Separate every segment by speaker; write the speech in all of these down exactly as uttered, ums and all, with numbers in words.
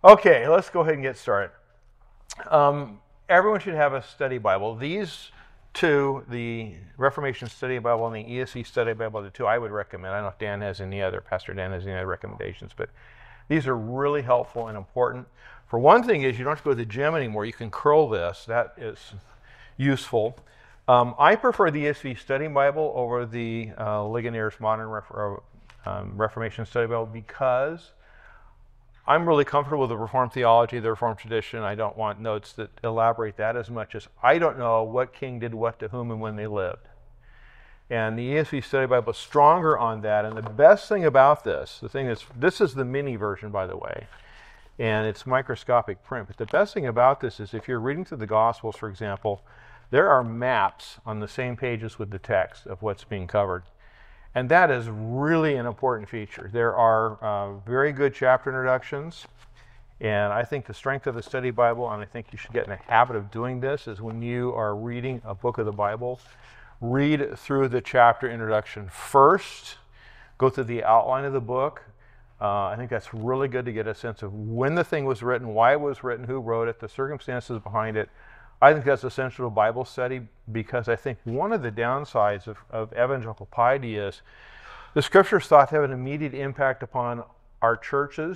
Speaker 1: Okay, let's go ahead and get started. Um, everyone should have a study Bible. These two, the Reformation Study Bible and the E S V Study Bible, are the two I would recommend. I don't know if Dan has any other, Pastor Dan has any other recommendations, but these are really helpful and important. For one thing is you don't have to go to the gym anymore. You can curl this. That is useful. Um, I prefer the E S V Study Bible over the uh, Ligonier's Modern Ref- um, Reformation Study Bible because I'm really comfortable with the Reformed theology, the Reformed tradition. I don't want notes that elaborate that as much as I don't know what king did what to whom and when they lived. And the E S V Study Bible is stronger on that. And the best thing about this, the thing is, this is the mini version, by the way, and it's microscopic print. But the best thing about this is if you're reading through the Gospels, for example, there are maps on the same pages with the text of what's being covered. And that is really an important feature. There are uh, very good chapter introductions, and I think the strength of the study Bible, and I think you should get in the habit of doing this, is when you are reading a book of the Bible, read through the chapter introduction first, go through the outline of the book. Uh, I think that's really good to get a sense of when the thing was written, why it was written, who wrote it, the circumstances behind it. I think that's essential to Bible study because I think one of the downsides of, of evangelical piety is the Scriptures thought to have an immediate impact upon our churches.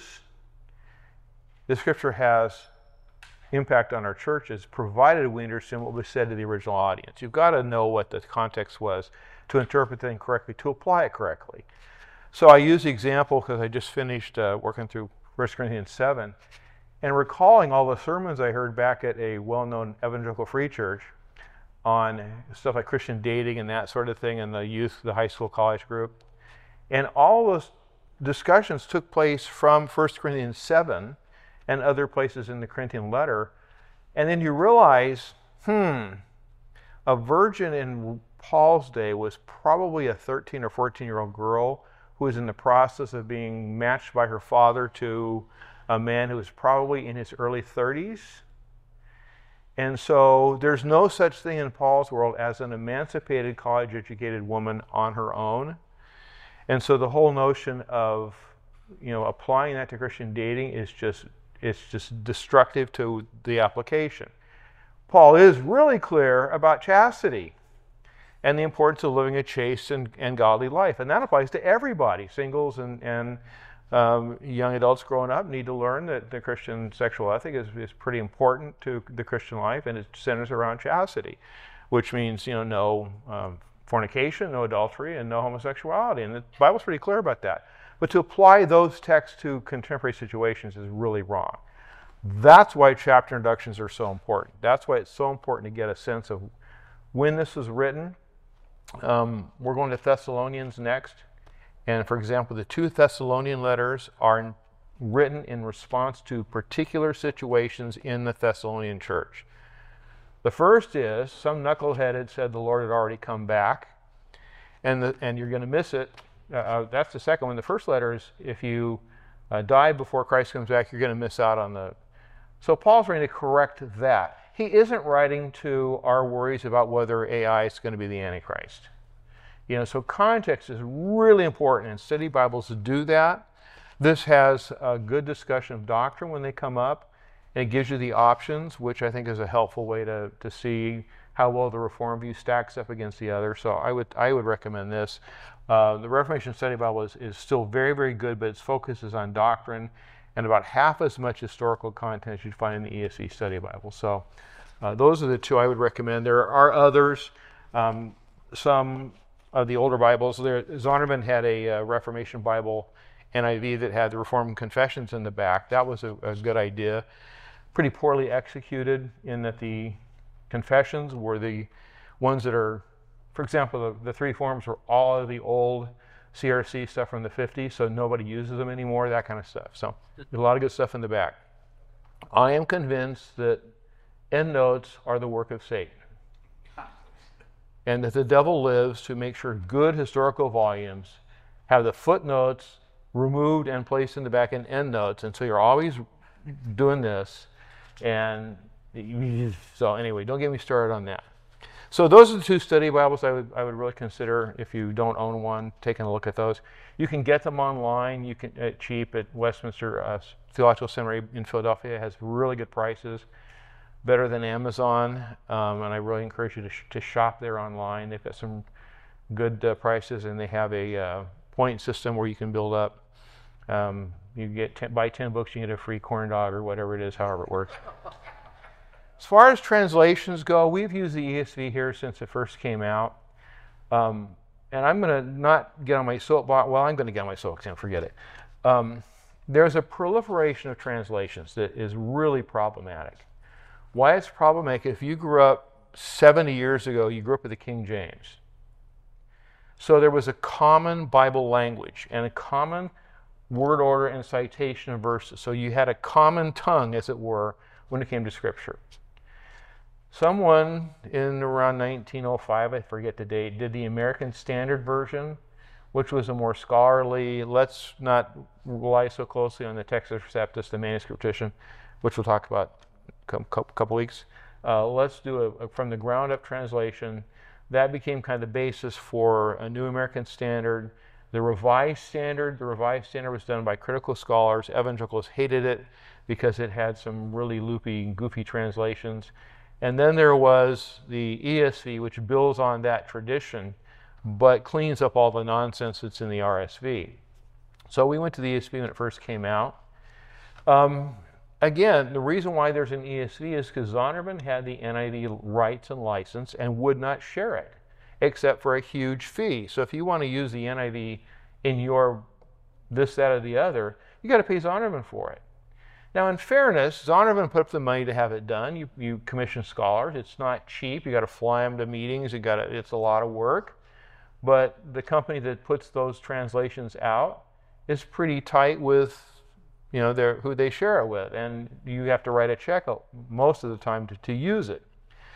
Speaker 1: The Scripture has impact on our churches, provided we understand what was said to the original audience. You've got to know what the context was to interpret the thing correctly, to apply it correctly. So I use the example because I just finished uh, working through First Corinthians seven. And recalling all the sermons I heard back at a well-known evangelical free church on stuff like Christian dating and that sort of thing in the youth, the high school, college group. And all those discussions took place from First Corinthians seven and other places in the Corinthian letter. And then you realize, hmm, a virgin in Paul's day was probably a thirteen or fourteen-year-old girl who was in the process of being matched by her father to a man who was probably in his early thirties. And so there's no such thing in Paul's world as an emancipated, college-educated woman on her own. And so the whole notion of, you know, applying that to Christian dating is just, it's just destructive to the application. Paul is really clear about chastity and the importance of living a chaste and, and godly life. And that applies to everybody, singles and, and Um, young adults growing up need to learn that the Christian sexual ethic is, is pretty important to the Christian life, and it centers around chastity, which means, you know, no um, fornication, no adultery, and no homosexuality. And the Bible's pretty clear about that. But to apply those texts to contemporary situations is really wrong. That's why chapter introductions are so important. That's why it's so important to get a sense of when this was written. Um, we're going to Thessalonians next. And for example, the two Thessalonian letters are written in response to particular situations in the Thessalonian church. The first is, some knucklehead had said the Lord had already come back, and, the, and you're going to miss it. Uh, that's the second one. The first letter is, if you uh, die before Christ comes back, you're going to miss out on the... So Paul's trying to correct that. He isn't writing to our worries about whether A I is going to be the Antichrist. You know, so context is really important, and study Bibles do that. This has a good discussion of doctrine when they come up, and it gives you the options, which I think is a helpful way to, to see how well the Reformed view stacks up against the other. So I would I would recommend this. Uh, the Reformation Study Bible is, is still very, very good, but its focus is on doctrine and about half as much historical content as you'd find in the E S V Study Bible. So uh, those are the two I would recommend. There are others, um, some of the older Bibles. There, Zondervan had a uh, Reformation Bible N I V that had the Reformed Confessions in the back. That was a, a good idea. Pretty poorly executed in that the Confessions were the ones that are, for example, the, the three forms were all of the old C R C stuff from the fifties, so nobody uses them anymore, that kind of stuff. So there's a lot of good stuff in the back. I am convinced that endnotes are the work of Satan, and that the devil lives to make sure good historical volumes have the footnotes removed and placed in the back in endnotes. And so you're always doing this. And so anyway, don't get me started on that. So those are the two study Bibles I would I would really consider if you don't own one, taking a look at those. You can get them online. You can at cheap at Westminster uh, Theological Seminary in Philadelphia. It has really good prices, better than Amazon, um, and I really encourage you to, sh- to shop there online. They've got some good uh, prices, and they have a uh, point system where you can build up. Um, you get ten, buy ten books, you get a free corn dog or whatever it is, however it works. As far as translations go, we've used the E S V here since it first came out. Um, and I'm going to not get on my soapbox. Well, I'm going to get on my soapbox, forget it. Um, there's a proliferation of translations that is really problematic. Why it's problematic, if you grew up seventy years ago, you grew up with the King James. So there was a common Bible language and a common word order and citation of verses. So you had a common tongue, as it were, when it came to Scripture. Someone in around nineteen oh five, I forget the date, did the American Standard Version, which was a more scholarly, let's not rely so closely on the Textus Receptus, the manuscript tradition, which we'll talk about in a couple weeks. Uh, let's do a, a from the ground up translation. That became kind of the basis for a New American Standard. The Revised Standard, the Revised Standard was done by critical scholars. Evangelicals hated it because it had some really loopy, goofy translations. And then there was the E S V, which builds on that tradition, but cleans up all the nonsense that's in the R S V. So we went to the E S V when it first came out. Um, again, the reason why there's an E S V is because Zondervan had the N I V rights and license and would not share it, except for a huge fee. So if you want to use the N I V in your this, that, or the other, you got to pay Zondervan for it. Now, in fairness, Zondervan put up the money to have it done. You, you commission scholars. It's not cheap. You got to fly them to meetings. You got to, it's a lot of work. But the company that puts those translations out is pretty tight with, you know, their, who they share it with, and you have to write a check most of the time to, to use it.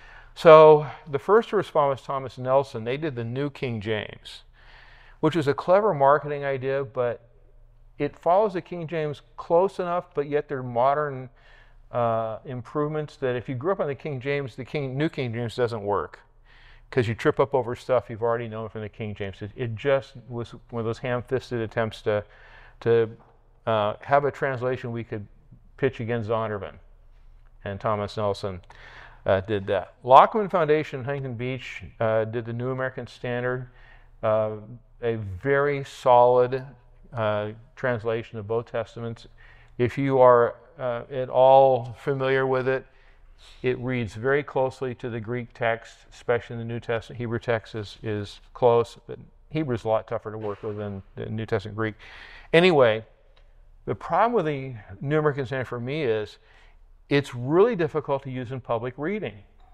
Speaker 1: So the first to respond was Thomas Nelson. They did the New King James, which was a clever marketing idea, but it follows the King James close enough, but yet they're modern uh, improvements that if you grew up on the King James, the King, New King James doesn't work because you trip up over stuff you've already known from the King James. It, it just was one of those ham-fisted attempts to, to uh, have a translation we could pitch against Zondervan, and Thomas Nelson uh, did that. Lockman Foundation in Huntington Beach uh, did the New American Standard, uh, a very solid Uh, translation of both Testaments. If you are uh, at all familiar with it, it reads very closely to the Greek text, especially in the New Testament. Hebrew text is, is close, but Hebrew is a lot tougher to work with than the New Testament Greek. Anyway, the problem with the New American Standard for me is it's really difficult to use in public reading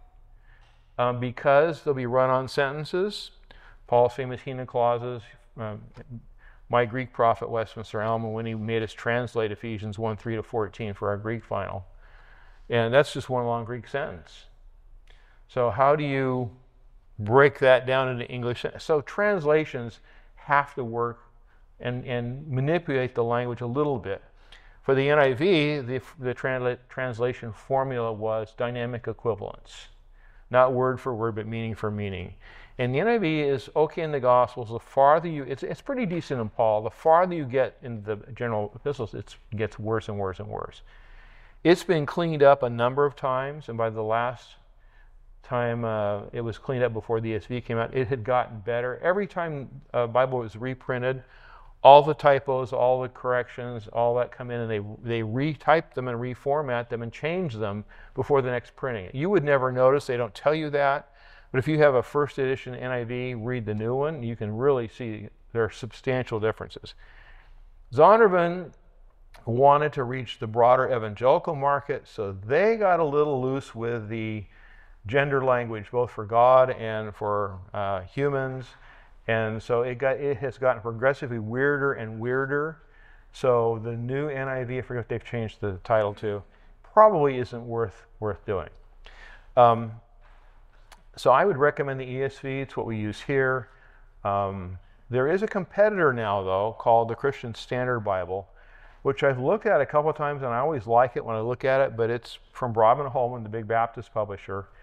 Speaker 1: um, because they'll be run-on sentences, Paul's famous Hina clauses. Um, My Greek prophet, Westminster Alma, when he made us translate Ephesians one, three to fourteen for our Greek final. And that's just one long Greek sentence. So how do you break that down into English? So translations have to work and, and manipulate the language a little bit. For the N I V, the, the transla- translation formula was dynamic equivalence. Not word for word, but meaning for meaning. And the N I V is okay in the Gospels. The farther you, it's, it's pretty decent in Paul. The farther you get in the general epistles, it gets worse and worse and worse. It's been cleaned up a number of times, and by the last time uh, it was cleaned up before the E S V came out, it had gotten better. Every time a Bible was reprinted, all the typos, all the corrections, all that come in, and they they retype them and reformat them and change them before the next printing. You would never notice. They don't tell you that. But if you have a first edition N I V, read the new one, you can really see there are substantial differences. Zondervan wanted to reach the broader evangelical market, so they got a little loose with the gender language, both for God and for uh, humans. And so it got it has gotten progressively weirder and weirder. So the new N I V, I forget what they've changed the title to, probably isn't worth worth doing. Um, So I would recommend the E S V. It's what we use here. Um, there is a competitor now, though, called the Christian Standard Bible, which I've looked at a couple of times, and I always like it when I look at it, but it's from Broadman Holman, the big Baptist publisher,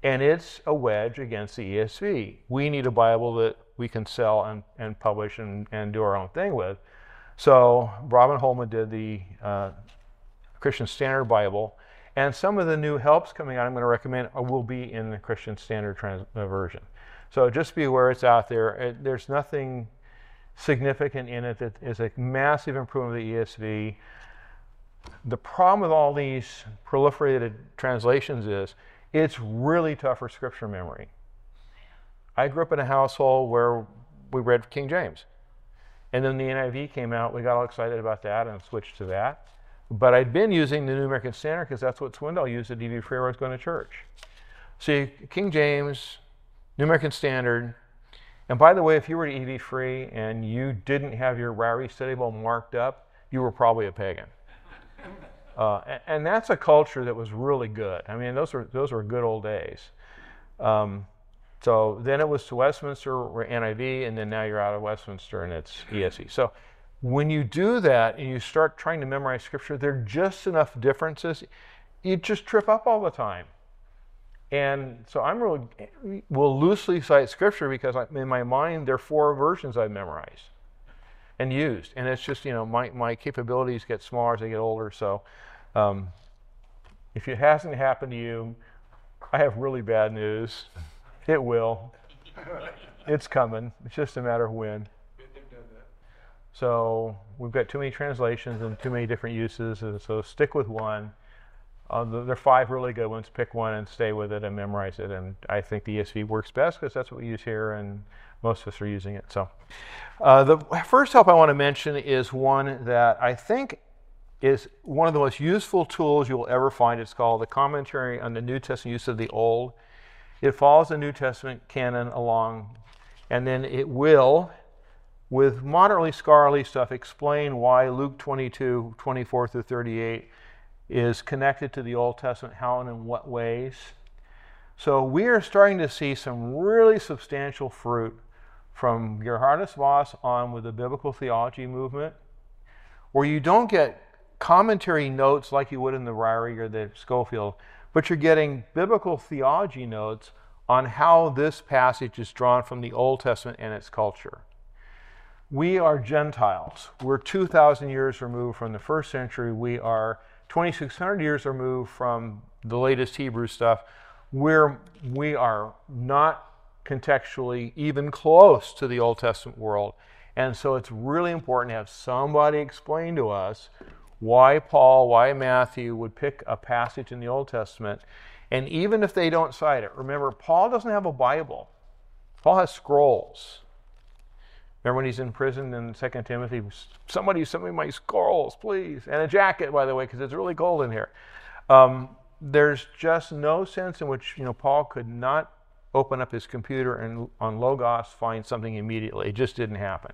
Speaker 1: and it's a wedge against the E S V. We need a Bible that we can sell and, and publish and, and do our own thing with. So Robin Holman did the uh, Christian Standard Bible, and some of the new helps coming out I'm going to recommend will be in the Christian Standard trans- uh, version. So just be aware it's out there. It, there's nothing significant in it that is a massive improvement of the E S V. The problem with all these proliferated translations is it's really tough for scripture memory. I grew up in a household where we read King James. And then the N I V came out. We got all excited about that and switched to that. But I'd been using the New American Standard because that's what Swindoll used at E V Free where I was going to church. See, King James, New American Standard. And by the way, if you were to E V Free and you didn't have your Ryrie Study Bible marked up, you were probably a pagan. Uh, and, and that's a culture that was really good. I mean, those were those were good old days. Um, so then it was to Westminster or N I V, and then now you're out of Westminster and it's E S V. So when you do that and you start trying to memorize scripture, there are just enough differences. You just trip up all the time. And so I'm really will loosely cite scripture because I, in my mind there are four versions I've memorized and used, and it's just, you know, my my capabilities get smaller as I get older. So um, if it hasn't happened to you, I have really bad news. It will. It's coming. It's just a matter of when. So we've got too many translations and too many different uses, and so stick with one. Uh, there are five really good ones. Pick one and stay with it and memorize it. And I think the E S V works best because that's what we use here, and most of us are using it. So uh, the first help I want to mention is one that I think is one of the most useful tools you'll ever find. It's called the Commentary on the New Testament Use of the Old. It follows the New Testament canon along, and then it will, with moderately scholarly stuff, explain why Luke twenty-two, twenty-four through thirty-eight is connected to the Old Testament, how and in what ways. So we are starting to see some really substantial fruit from Gerhardus Voss on with the biblical theology movement, where you don't get commentary notes like you would in the Ryrie or the Schofield, but you're getting biblical theology notes on how this passage is drawn from the Old Testament and its culture. We are Gentiles. We're two thousand years removed from the first century. We are twenty-six hundred years removed from the latest Hebrew stuff. We're, we are not contextually even close to the Old Testament world. And so it's really important to have somebody explain to us why Paul, why Matthew would pick a passage in the Old Testament. And even if they don't cite it, remember, Paul doesn't have a Bible. Paul has scrolls. Remember when he's in prison in Second Timothy, somebody send me my scrolls, please. And a jacket, by the way, because it's really cold in here. Um, there's just no sense in which, you know, Paul could not open up his computer and on Logos find something immediately. It just didn't happen.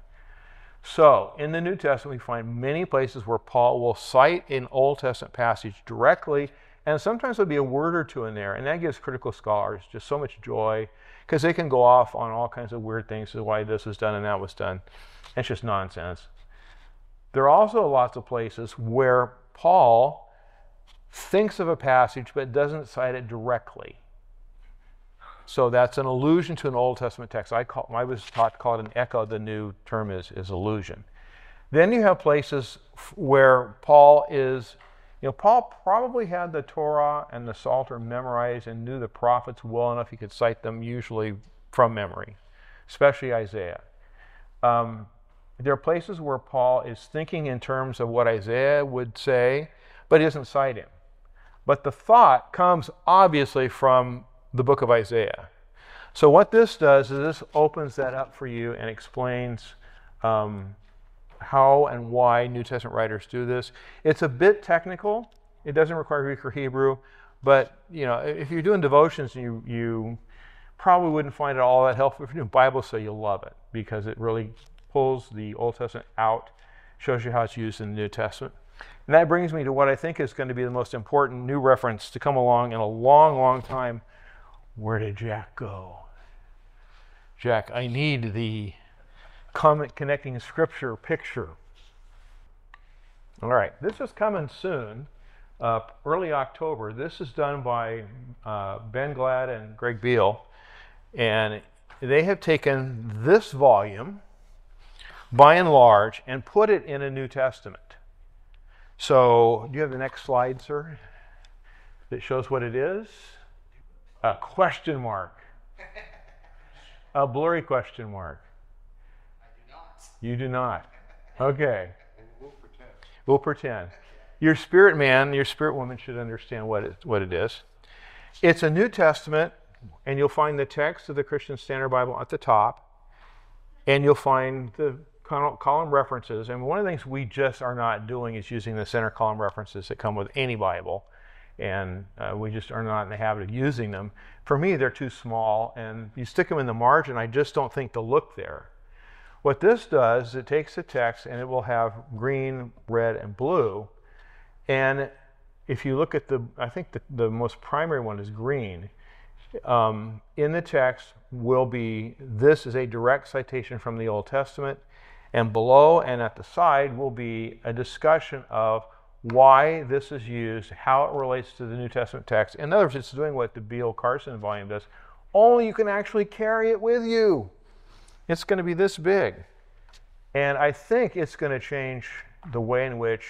Speaker 1: So in the New Testament, we find many places where Paul will cite an Old Testament passage directly, and sometimes there'll be a word or two in there, and that gives critical scholars just so much joy, because they can go off on all kinds of weird things as to why this was done and that was done. It's just nonsense. There are also lots of places where Paul thinks of a passage but doesn't cite it directly. So that's an allusion to an Old Testament text. I, call, I was taught to call it an echo. The new term is, is allusion. Then you have places where Paul is, you know, Paul probably had the Torah and the Psalter memorized and knew the prophets well enough he could cite them usually from memory, especially Isaiah. Um, there are places where Paul is thinking in terms of what Isaiah would say, but he doesn't cite him. But the thought comes obviously from the book of Isaiah. So what this does is this opens that up for you and explains um, how and why New Testament writers do this. It's a bit technical. It doesn't require Greek or Hebrew, but you know, if you're doing devotions, you you probably wouldn't find it all that helpful. If you're doing Bible study, you'll love it because it really pulls the Old Testament out, shows you how it's used in the New Testament. And that brings me to what I think is going to be the most important new reference to come along in a long, long time. Where did Jack go? Jack, I need the comment connecting scripture picture. All right, this is coming soon, uh, early October. This is done by uh, Ben Glad and Greg Beale, and they have taken this volume, by and large, and put it in a New Testament. So, do you have the next slide, sir, that shows what it is? A question mark. A blurry question mark.
Speaker 2: I do not.
Speaker 1: You do not. Okay.
Speaker 2: We'll pretend.
Speaker 1: We'll pretend. Your spirit man, your spirit woman should understand what it, what it is. It's a New Testament, and you'll find the text of the Christian Standard Bible at the top, and you'll find the column references. And one of the things we just are not doing is using the center column references that come with any Bible, and uh, we just are not in the habit of using them. For me, they're too small, and you stick them in the margin, I just don't think to look there. What this does, it takes the text, and it will have green, red, and blue. And if you look at the, I think the, the most primary one is green. Um, in the text will be, this is a direct citation from the Old Testament, and below and at the side will be a discussion of why this is used, how it relates to the New Testament text. In other words, it's doing what the Beale Carson volume does, only you can actually carry it with you. It's going to be this big. And I think it's going to change the way in which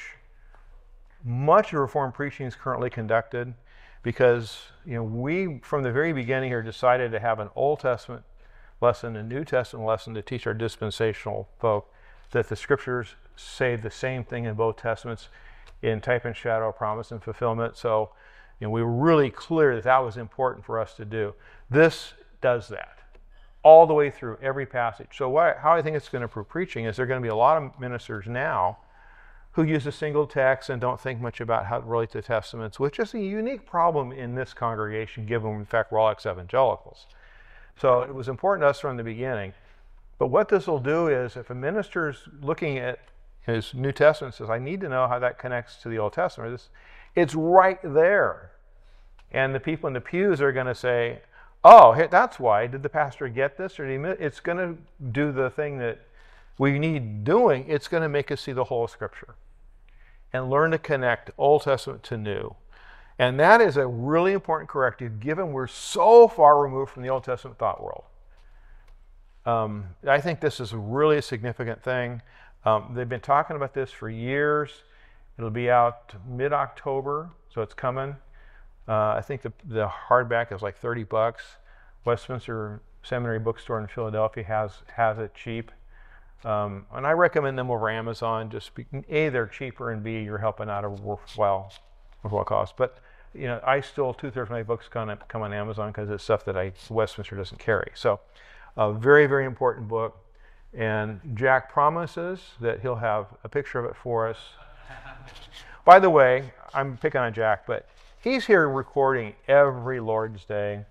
Speaker 1: much of Reformed preaching is currently conducted, because you know we, from the very beginning here, decided to have an Old Testament lesson, a New Testament lesson to teach our dispensational folk that the Scriptures say the same thing in both Testaments in type and shadow, promise and fulfillment. So you know, we were really clear that that was important for us to do. This does that all the way through every passage. So what, how I think it's going to improve preaching is there are going to be a lot of ministers now who use a single text and don't think much about how it relates to Testaments, which is a unique problem in this congregation, given, in fact, we're all ex-evangelicals. So it was important to us from the beginning. But what this will do is, if a minister's looking at his New Testament and says, I need to know how that connects to the Old Testament, this, it's right there. And the people in the pews are going to say, oh, that's why. Did the pastor get this? Or did he miss? It's going to do the thing that we need doing. It's going to make us see the whole of Scripture and learn to connect Old Testament to New. And that is a really important corrective, given we're so far removed from the Old Testament thought world. Um, I think this is really a significant thing. Um, they've been talking about this for years. It'll be out mid-October, so it's coming. Uh, I think the, the hardback is like thirty bucks. Westminster Seminary Bookstore in Philadelphia has has it cheap. Um, and I recommend them over Amazon. Just be, A, they're cheaper, and B, you're helping out a worthwhile, worthwhile cost. But you know, I still two-thirds of my books come on, come on Amazon because it's stuff that I Westminster doesn't carry. So, a very, very important book. And Jack promises that he'll have a picture of it for us. By the way, I'm picking on Jack, but he's here recording every Lord's Day,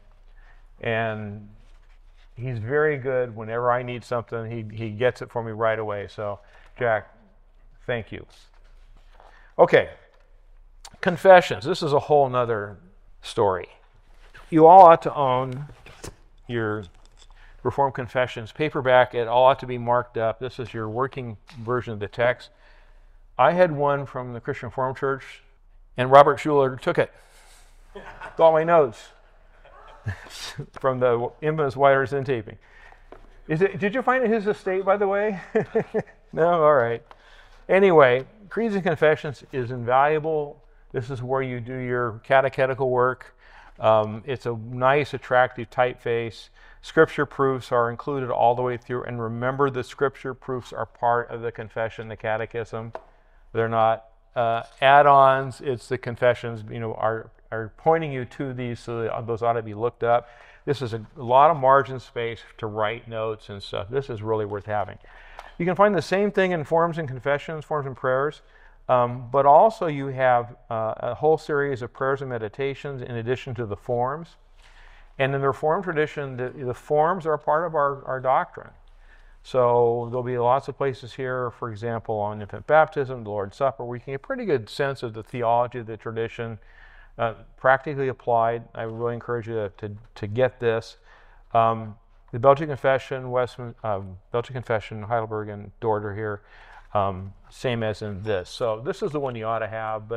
Speaker 1: and he's very good. Whenever I need something, he, he gets it for me right away. So, Jack, thank you. Okay, confessions. This is a whole nother story. You all ought to own your Reformed Confessions paperback. It all ought to be marked up. This is your working version of the text. I had one from the Christian Reformed Church, and Robert Schuller took it with all my notes from the infamous White Zen taping. Is it, did you find it his estate, by the way? No? All right. Anyway, Creeds and Confessions is invaluable. This is where you do your catechetical work. Um, it's a nice, attractive typeface. Scripture proofs are included all the way through. And remember, the Scripture proofs are part of the confession, the catechism. They're not uh, add-ons. It's the confessions, you know, are, are pointing you to these, so those ought to be looked up. This is a, a lot of margin space to write notes and stuff. This is really worth having. You can find the same thing in Forms and Confessions, Forms and Prayers. Um, but also you have uh, a whole series of prayers and meditations in addition to the forms. And in the Reformed tradition, the, the forms are part of our, our doctrine. So there'll be lots of places here, for example, on infant baptism, the Lord's Supper, where you can get a pretty good sense of the theology of the tradition, uh, practically applied. I really encourage you to, to, to get this. Um, the Belgian Confession, Westman, um, Belgian Confession, Heidelberg, and Dort are here. Um, same as in this. So this is the one you ought to have, but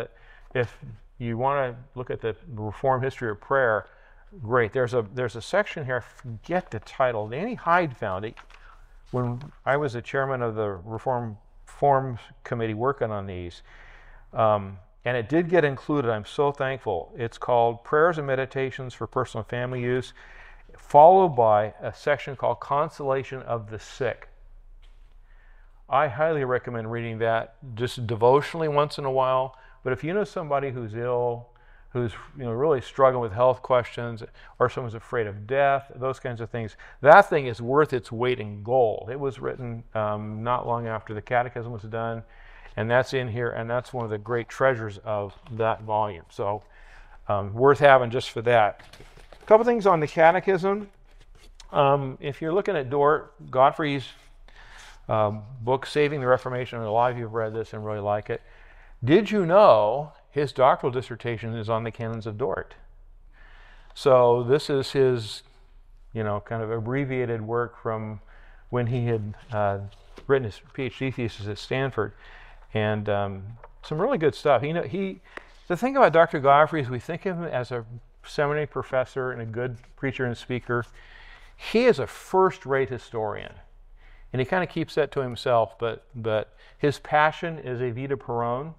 Speaker 1: if you want to look at the Reformed history of prayer, great. There's a there's a section here. I forget the title. Danny Hyde found it when I was the chairman of the Reform Forms Committee working on these, um, and it did get included. I'm so thankful. It's called Prayers and Meditations for Personal and Family Use, followed by a section called Consolation of the Sick. I highly recommend reading that just devotionally once in a while. But if you know somebody who's ill, who's you know really struggling with health questions, or someone's afraid of death, those kinds of things, that thing is worth its weight in gold. It was written um, not long after the Catechism was done, and that's in here, and that's one of the great treasures of that volume. So um, worth having just for that. A couple things on the Catechism. Um, if you're looking at Dort Godfrey's um, book, Saving the Reformation, and a lot of you have read this and really like it. Did you know his doctoral dissertation is on the canons of Dort? So this is his, you know, kind of abbreviated work from when he had uh, written his PhD thesis at Stanford, and um, some really good stuff. You know, he. The thing about Doctor Godfrey is we think of him as a seminary professor and a good preacher and speaker. He is a first-rate historian, and he kind of keeps that to himself. But but his passion is Evita Peron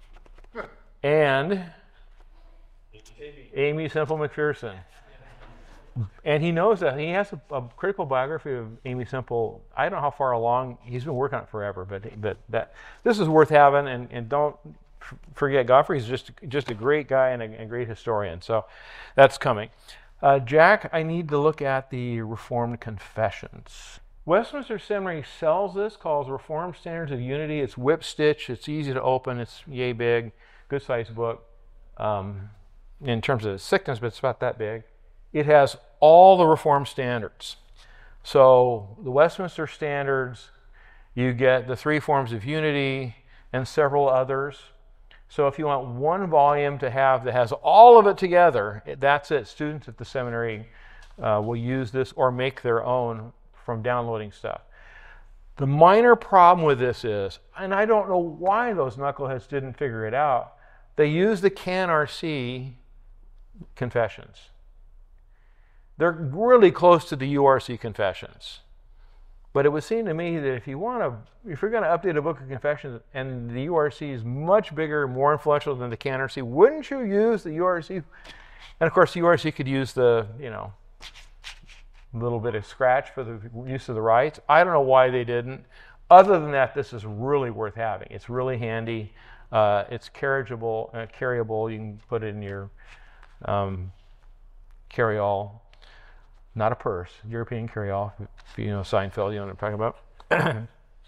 Speaker 1: and Aimee Semple McPherson. And he knows that. He has a, a critical biography of Aimee Semple. I don't know how far along. He's been working on it forever, but but that this is worth having. And, and don't f- forget, Godfrey's just just a great guy and a, a great historian. So that's coming. Uh, Jack, I need to look at the Reformed Confessions. Westminster Seminary sells this, calls Reformed Standards of Unity. It's whip stitch. It's easy to open. It's yay big. Good sized book. Um, in terms of thickness, but it's about that big. It has all the Reformed standards. So the Westminster Standards, you get the three forms of unity and several others. So if you want one volume to have that has all of it together, that's it. Students at the seminary uh, will use this or make their own from downloading stuff. The minor problem with this is, and I don't know why those knuckleheads didn't figure it out, they use the C A N R C confessions. They're really close to the U R C confessions. But it would seem to me that if you want to, if you're going to update a book of confessions and the U R C is much bigger, more influential than the C A N R C, wouldn't you use the U R C? And of course, the U R C could use the, you know, little bit of scratch for the use of the rights. I don't know why they didn't. Other than that, this is really worth having. It's really handy. Uh, it's carriageable, uh, carryable. You can put it in your um, carry-all. Not a purse, European carry-all. If you know Seinfeld, you know what I'm talking about.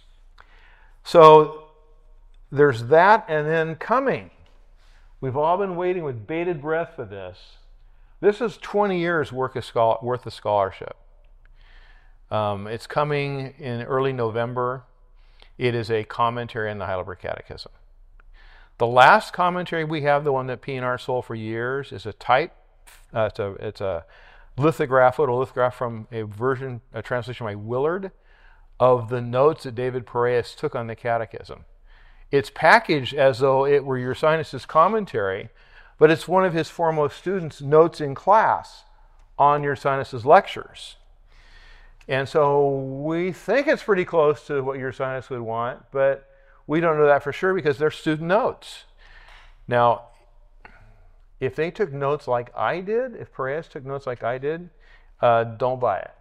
Speaker 1: So there's that, and then coming. We've all been waiting with bated breath for this. This is twenty years worth of, schol- worth of scholarship. Um, it's coming in early November. It is a commentary on the Heidelberg Catechism. The last commentary we have, the one that P N R sold for years, is a type. Uh, it's a it's a lithograph, photolithograph from a version, a translation by Willard, of the notes that David Pereus took on the Catechism. It's packaged as though it were Ursinus' commentary, but it's one of his foremost students' notes in class on Ursinus' lectures. And so we think it's pretty close to what Ursinus would want, but we don't know that for sure because they're student notes. Now, if they took notes like I did, if Pereus took notes like I did, uh, don't buy it.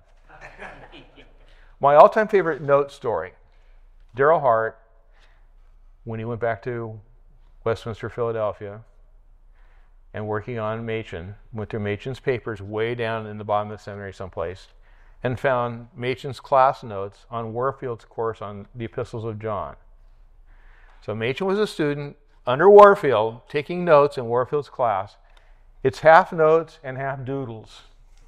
Speaker 1: My all-time favorite note story, Darrell Hart, when he went back to Westminster, Philadelphia, and working on Machen, went through Machen's papers way down in the bottom of the seminary someplace, and found Machen's class notes on Warfield's course on the Epistles of John. So Machen was a student under Warfield, taking notes in Warfield's class. It's half notes and half doodles.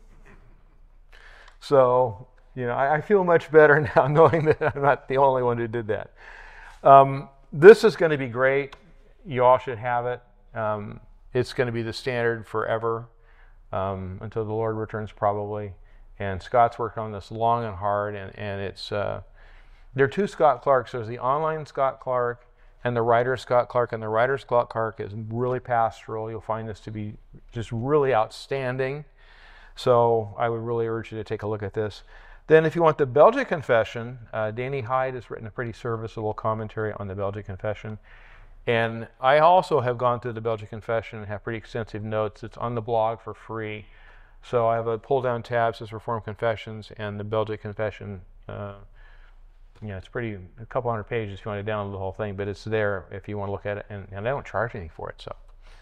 Speaker 1: So, you know, I, I feel much better now knowing that I'm not the only one who did that. Um, this is going to be great. You all should have it. Um, it's going to be the standard forever um, until the Lord returns probably. And Scott's worked on this long and hard, and, and it's, uh, there are two Scott Clarks. There's the online Scott Clark, and the writer Scott Clark. And the writer Scott Clark is really pastoral. You'll find this to be just really outstanding. So I would really urge you to take a look at this. Then if you want the Belgic Confession, uh, Danny Hyde has written a pretty serviceable commentary on the Belgic Confession. And I also have gone through the Belgic Confession and have pretty extensive notes. It's on the blog for free. So I have a pull-down tab says Reformed Confessions and the Belgic Confession. Uh, yeah, it's pretty, a couple hundred pages if you want to download the whole thing, but it's there if you want to look at it. And, and I don't charge anything for it. So,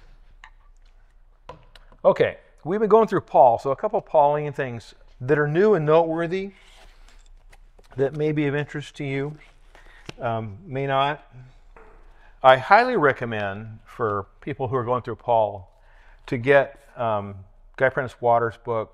Speaker 1: okay, we've been going through Paul. So a couple Pauline things that are new and noteworthy that may be of interest to you, um, may not. I highly recommend for people who are going through Paul to get um, Guy Prentice Waters' book,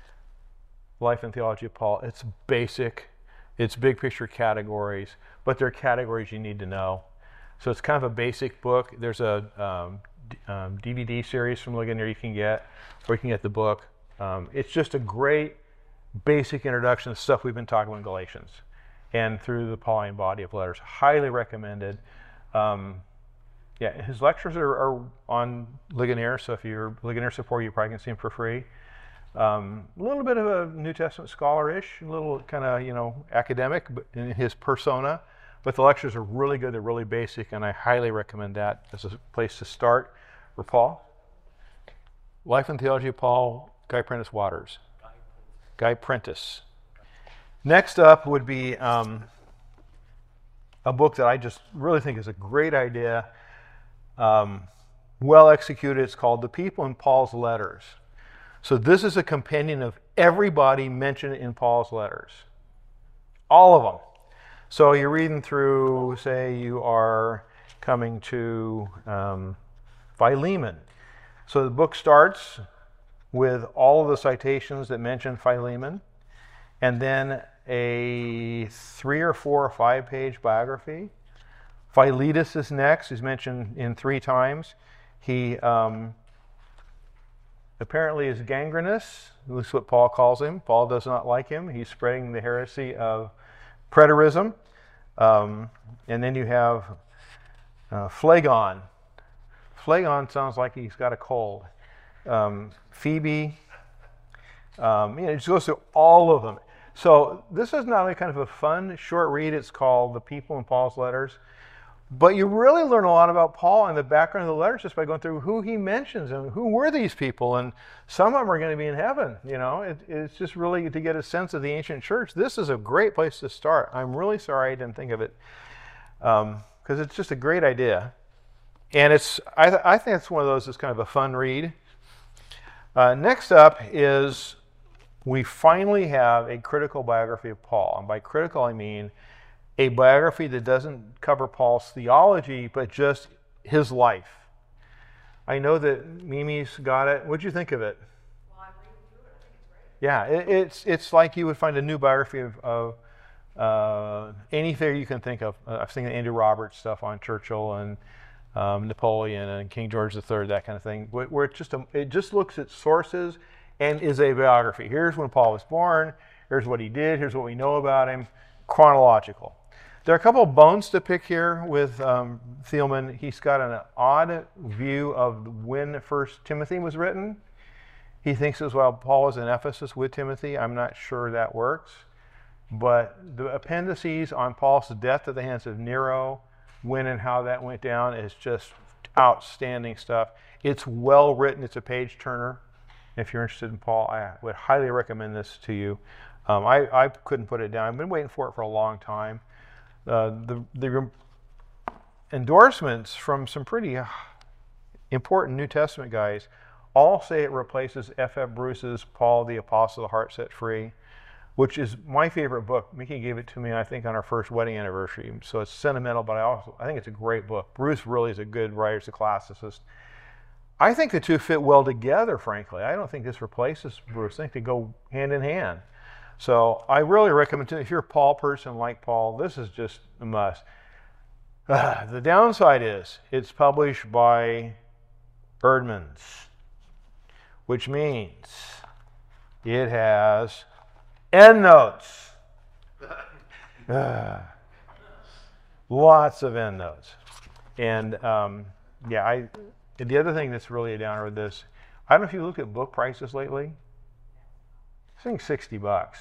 Speaker 1: Life and Theology of Paul. It's basic, it's big picture categories, but they're categories you need to know. So it's kind of a basic book. There's a um, d- um, D V D series from Ligonier you can get, or you can get the book. Um, it's just a great basic introduction to stuff we've been talking about in Galatians and through the Pauline body of letters. Highly recommended. Um, yeah, his lectures are, are on Ligonier, so if you're Ligonier supporter, you probably can see him for free. Um, a little bit of a New Testament scholar-ish, a little kind of, you know, academic in his persona, but the lectures are really good. They're really basic, and I highly recommend that as a place to start for Paul. Life and Theology of Paul, Guy Prentice Waters. Guy Prentice. Next up would be um, a book that I just really think is a great idea, um, well executed. It's called The People in Paul's Letters. So this is a compendium of everybody mentioned in Paul's letters. All of them. So you're reading through, say you are coming to um, Philemon. So the book starts with all of the citations that mention Philemon, and then a three or four or five page biography. Philetus is next. He's mentioned in three times. He um, apparently is gangrenous. That's what Paul calls him. Paul does not like him. He's spreading the heresy of preterism. Um, and then you have uh, Phlegon. Phlegon sounds like he's got a cold. Um, Phoebe. Um, you know, it just goes through all of them. So this is not only kind of a fun, short read. It's called The People in Paul's Letters. But you really learn a lot about Paul and the background of the letters just by going through who he mentions and who were these people. And some of them are going to be in heaven. You know, it, it's just really to get a sense of the ancient church. This is a great place to start. I'm really sorry I didn't think of it because um, it's just a great idea. And it's I, th- I think it's one of those that's kind of a fun read. Uh, next up is we finally have a critical biography of Paul. And by critical, I mean a biography that doesn't cover Paul's theology, but just his life. I know that Mimi's got it. What'd you think of it?
Speaker 3: Well, I'm reading through it. I think it's great.
Speaker 1: Yeah, it, it's it's like you would find a new biography of, of uh, anything you can think of. Uh, I've seen Andrew Roberts stuff on Churchill and um, Napoleon and King George the Third, that kind of thing, where, where it just a, it just looks at sources and is a biography. Here's when Paul was born. Here's what he did. Here's what we know about him. Chronological. There are a couple of bones to pick here with um, Thielman. He's got an odd view of when First Timothy was written. He thinks as well Paul was in Ephesus with Timothy. I'm not sure that works. But the appendices on Paul's death at the hands of Nero, when and how that went down, is just outstanding stuff. It's well written. It's a page turner. If you're interested in Paul, I would highly recommend this to you. Um, I, I couldn't put it down. I've been waiting for it for a long time. Uh, the, the endorsements from some pretty uh, important New Testament guys all say it replaces F F Bruce's Paul the Apostle, the Heart Set Free, which is my favorite book. Mickey gave it to me, I think, on our first wedding anniversary. So it's sentimental, but I also I think it's a great book. Bruce really is a good writer, he's a classicist. I think the two fit well together, frankly. I don't think this replaces Bruce. I think they go hand in hand. So I really recommend it. If you're a Paul person like Paul, this is just a must. Uh, the downside is it's published by Eerdmans, which means it has endnotes. Uh, lots of endnotes. And um, yeah, I. The other thing that's really a downer with this, I don't know if you look at book prices lately. I think sixty bucks,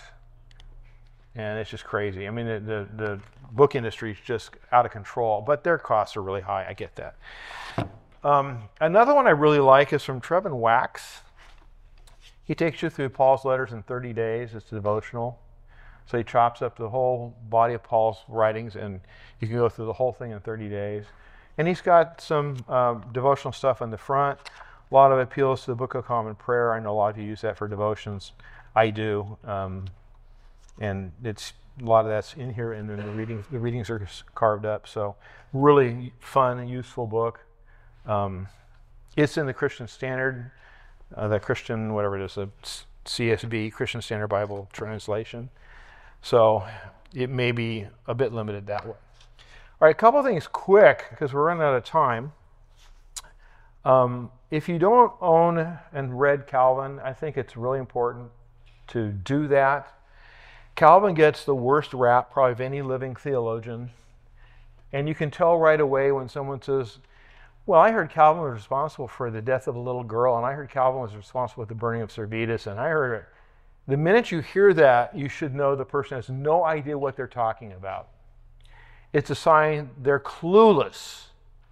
Speaker 1: and it's just crazy. I mean, the, the the book industry is just out of control, but their costs are really high. I get that. Um, another one I really like is from Trevin Wax. He takes you through Paul's letters in thirty days. It's a devotional. So he chops up the whole body of Paul's writings, and you can go through the whole thing in thirty days. And he's got some uh, devotional stuff on the front. A lot of it appeals to the Book of Common Prayer. I know a lot of you use that for devotions. I do. Um, and it's a lot of that's in here, and then the, reading, the readings are carved up. So really fun and useful book. Um, it's in the Christian Standard, uh, the Christian, whatever it is, the C S B, Christian Standard Bible Translation. So it may be a bit limited that way. All right, a couple of things quick, because we're running out of time. Um, if you don't own and read Calvin, I think it's really important to do that. Calvin gets the worst rap probably of any living theologian. And you can tell right away when someone says, well, I heard Calvin was responsible for the death of a little girl, and I heard Calvin was responsible for the burning of Servetus, and I heard it. The minute you hear that, you should know the person has no idea what they're talking about. It's a sign they're clueless.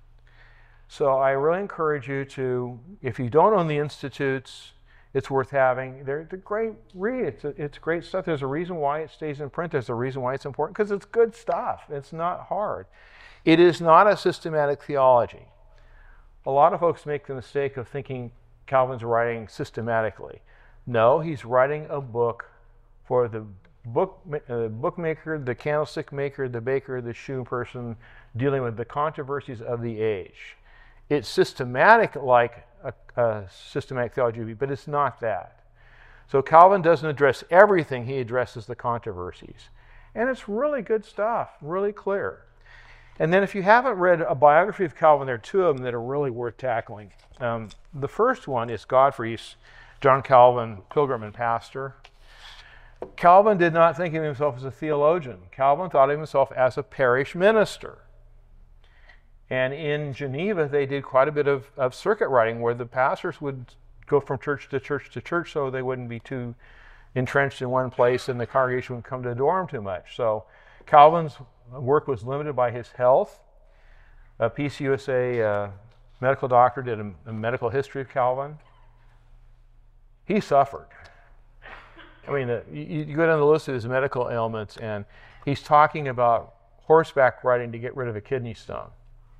Speaker 1: So I really encourage you to, if you don't own the Institutes, it's worth having. They're, they're great read. It's, a, it's great stuff. There's a reason why it stays in print. There's a reason why it's important, because it's good stuff. It's not hard. It is not a systematic theology. A lot of folks make the mistake of thinking Calvin's writing systematically. No, he's writing a book for the book uh, bookmaker, the candlestick maker, the baker, the shoe person, dealing with the controversies of the age. It's systematic like a, a systematic theology would be, but it's not that. So Calvin doesn't address everything, he addresses the controversies. And it's really good stuff, really clear. And then if you haven't read a biography of Calvin, there are two of them that are really worth tackling. Um, the first one is Godfrey's, John Calvin, Pilgrim and Pastor. Calvin did not think of himself as a theologian. Calvin thought of himself as a parish minister. And in Geneva, they did quite a bit of, of circuit riding where the pastors would go from church to church to church so they wouldn't be too entrenched in one place and the congregation wouldn't come to the dorm too much. So Calvin's work was limited by his health. Uh, P C U S A uh, medical doctor did a, a medical history of Calvin. He suffered. I mean, uh, you, you go down the list of his medical ailments, and he's talking about horseback riding to get rid of a kidney stone.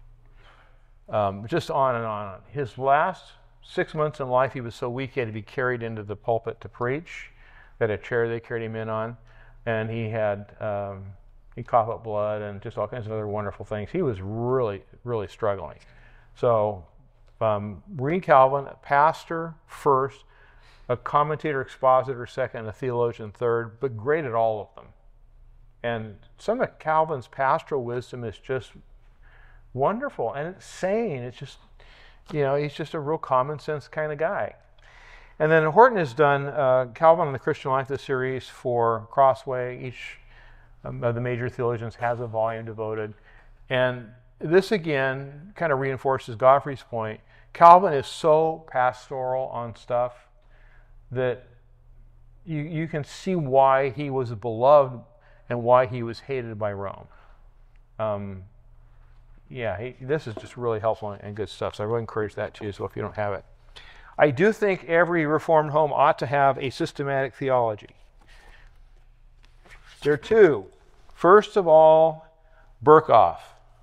Speaker 1: Um, just on and on. His last six months in life, he was so weak he had to be carried into the pulpit to preach. They had a chair they carried him in on, and he had um, he coughed up blood and just all kinds of other wonderful things. He was really, really struggling. So um, read Calvin, a pastor first, a commentator, expositor second, and a theologian third, but great at all of them. And some of Calvin's pastoral wisdom is just wonderful, and it's sane. It's just, you know, he's just a real common sense kind of guy. And then Horton has done uh, Calvin on the Christian Life, the series for Crossway. Each um, of the major theologians has a volume devoted. And this again kind of reinforces Godfrey's point. Calvin is so pastoral on stuff that you, you can see why he was beloved and why he was hated by Rome. Um, yeah, he, this is just really helpful and good stuff, so I really encourage that to you as well if you don't have it. I do think every Reformed home ought to have a systematic theology. There are two. First of all, Berkhoff.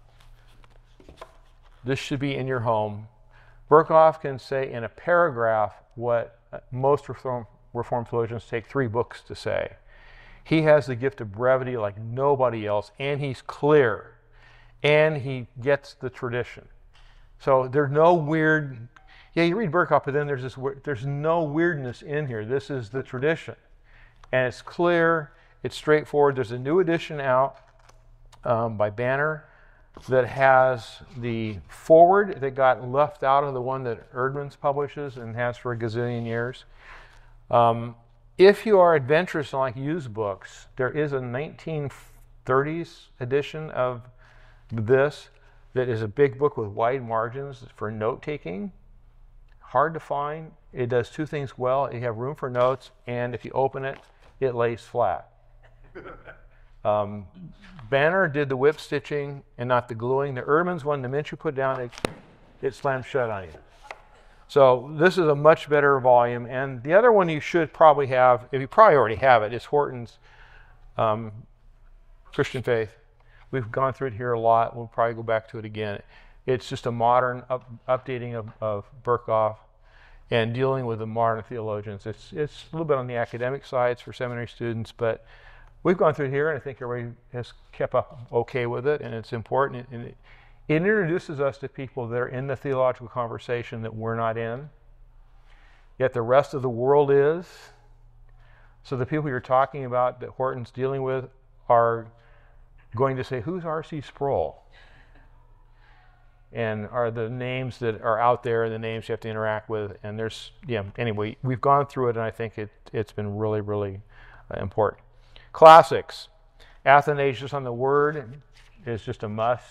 Speaker 1: This should be in your home. Berkhoff can say in a paragraph what most Reformed, Reformed theologians take three books to say. He has the gift of brevity like nobody else, and he's clear, and he gets the tradition. So there's no weird, yeah, you read Berkhoff, but then there's this, there's no weirdness in here. This is the tradition, and it's clear, it's straightforward. There's a new edition out um, by Banner that has the forward that got left out of the one that Erdman's publishes and has for a gazillion years. Um, if you are adventurous and like used books, there is a nineteen thirties edition of this that is a big book with wide margins for note taking. Hard to find. It does two things well. You have room for notes, and if you open it, it lays flat. Um, Banner did the whip stitching and not the gluing. The Eerdmans one, the minute you put it down, it, it slams shut on you. So this is a much better volume. And the other one you should probably have, if you probably already have it, is Horton's um, Christian Faith. We've gone through it here a lot. We'll probably go back to it again. It's just a modern up, updating of, of Berkhoff and dealing with the modern theologians. It's, it's a little bit on the academic sides for seminary students, but we've gone through it here, and I think everybody has kept up okay with it, and it's important. And it, it introduces us to people that are in the theological conversation that we're not in, yet the rest of the world is. So the people you're talking about that Horton's dealing with are going to say, who's R C Sproul? And are the names that are out there the names you have to interact with. And there's, yeah, anyway, we've gone through it, and I think it, it's been really, really uh, important. Classics. Athanasius on the Word is just a must.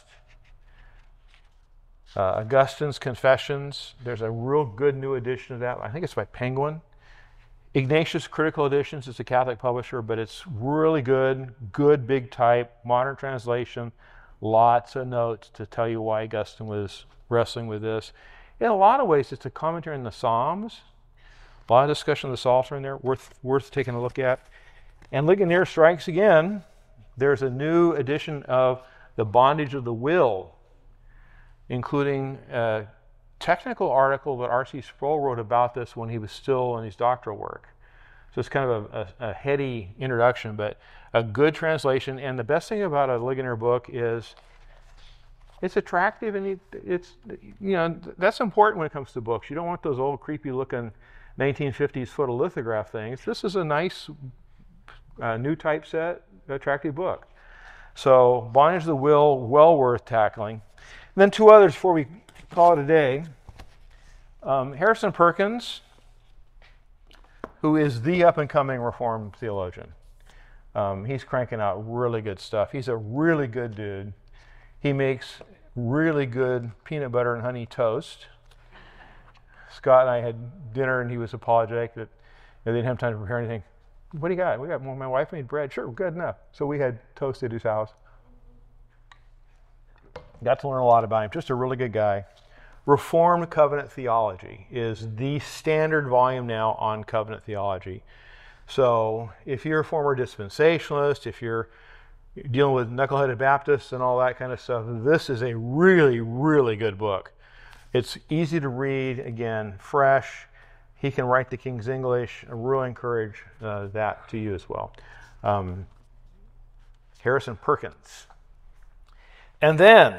Speaker 1: Uh, Augustine's Confessions, there's a real good new edition of that. I think it's by Penguin. Ignatius Critical Editions is a Catholic publisher, but it's really good, good big type, modern translation, lots of notes to tell you why Augustine was wrestling with this. In a lot of ways, it's a commentary on the Psalms. A lot of discussion of the Psalter in there, worth, worth taking a look at. And Ligonier strikes again. There's a new edition of The Bondage of the Will, including a technical article that R C Sproul wrote about this when he was still in his doctoral work. So it's kind of a, a, a heady introduction, but a good translation. And the best thing about a Ligonier book is it's attractive, and it, it's, you know, that's important when it comes to books. You don't want those old creepy looking nineteen fifties photolithograph things. This is a nice uh, new typeset, attractive book. So Bondage of the Will, well worth tackling. And then two others before we call it a day. Um, Harrison Perkins, who is the up-and-coming Reformed theologian. Um, he's cranking out really good stuff. He's a really good dude. He makes really good peanut butter and honey toast. Scott and I had dinner, and he was apologetic that you know, they didn't have time to prepare anything. What do you got? We got, well, my wife made bread. Sure, good enough. So we had toast at his house. Got to learn a lot about him. Just a really good guy. Reformed Covenant Theology is the standard volume now on covenant theology. So if you're a former dispensationalist, if you're dealing with knuckleheaded Baptists and all that kind of stuff, this is a really, really good book. It's easy to read, again, fresh. He can write the King's English. I really encourage uh, that to you as well. Um, Harrison Perkins. And then,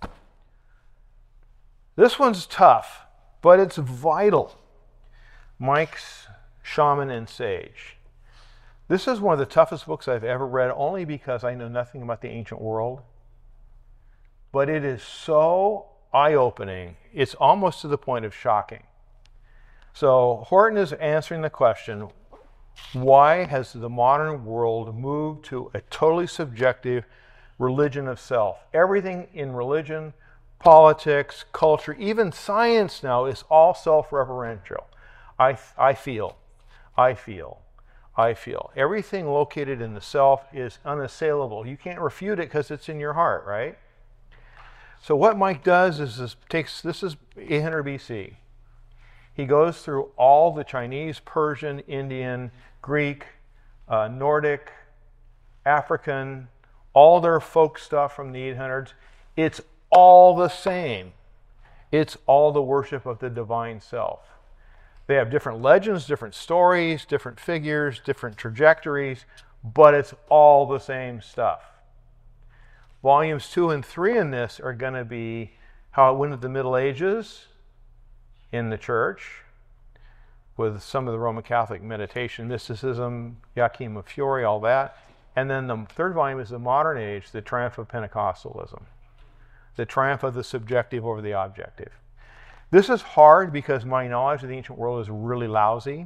Speaker 1: this one's tough, but it's vital. Mike's Shaman and Sage. This is one of the toughest books I've ever read, only because I know nothing about the ancient world. But it is so eye-opening, it's almost to the point of shocking. So Horton is answering the question, why has the modern world moved to a totally subjective religion of self? Everything in religion, politics, culture, even science now is all self-referential. I, I feel, I feel, I feel. Everything located in the self is unassailable. You can't refute it because it's in your heart, right? So what Mike does is this takes, this is eight hundred B C. He goes through all the Chinese, Persian, Indian, Greek, uh, Nordic, African, all their folk stuff from the eight hundreds. It's all the same. It's all the worship of the divine self. They have different legends, different stories, different figures, different trajectories, but it's all the same stuff. Volumes two and three in this are going to be how it went at the Middle Ages in the church, with some of the Roman Catholic meditation, mysticism, Joachim of Fiore, all that. And then the third volume is the modern age, the triumph of Pentecostalism, the triumph of the subjective over the objective. This is hard because my knowledge of the ancient world is really lousy.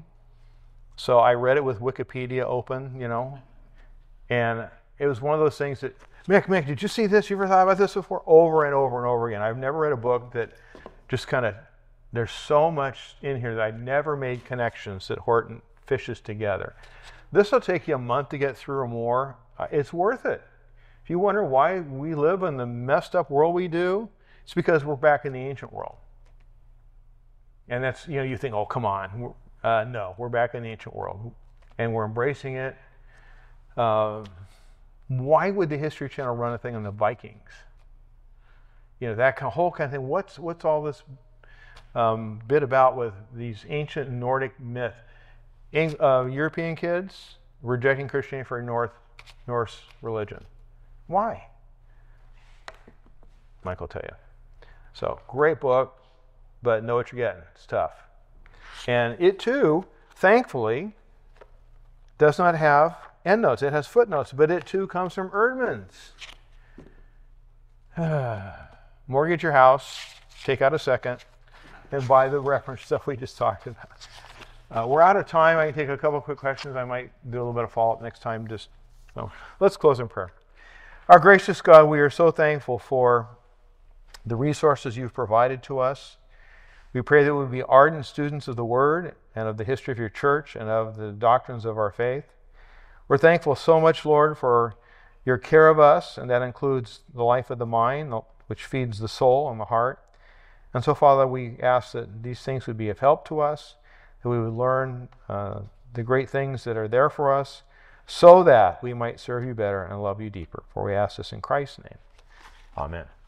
Speaker 1: So I read it with Wikipedia open, you know, and it was one of those things that Mick, Mick, did you see this? You ever thought about this before? Over and over and over again. I've never read a book that just kind of, there's so much in here that I never made connections that Horton fishes together. This will take you a month to get through or more. Uh, it's worth it. If you wonder why we live in the messed up world we do, it's because we're back in the ancient world. And that's, you know, you think, oh, come on. Uh, no, we're back in the ancient world. And we're embracing it. Uh, why would the History Channel run a thing on the Vikings? You know, that kind of whole kind of thing. What's, what's all this um, bit about with these ancient Nordic myth? In, uh, European kids rejecting Christianity for North, Norse religion. Why? Mike will tell you. So, great book, but know what you're getting. It's tough. And it too, thankfully, does not have endnotes. It has footnotes, but it too comes from Eerdmans. Mortgage your house, take out a second, and buy the reference stuff we just talked about. Uh, we're out of time. I can take a couple of quick questions. I might do a little bit of follow-up next time. Just so. Let's close in prayer. Our gracious God, we are so thankful for the resources you've provided to us. We pray that we would be ardent students of the Word and of the history of your church and of the doctrines of our faith. We're thankful so much, Lord, for your care of us, and that includes the life of the mind, which feeds the soul and the heart. And so, Father, we ask that these things would be of help to us, that we would learn uh, the great things that are there for us, so that we might serve you better and love you deeper. For we ask this in Christ's name. Amen.